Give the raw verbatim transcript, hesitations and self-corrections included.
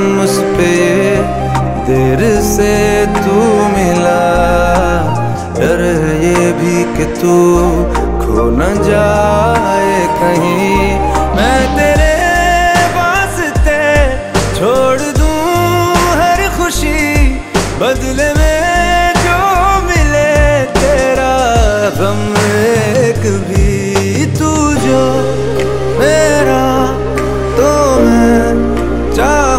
उस पे ये देर से तू मिला, डर ये भी कि तू खो न जाए कहीं। मैं तेरे वास्ते छोड़ दूं हर खुशी, बदले में जो मिले तेरा गम एक भी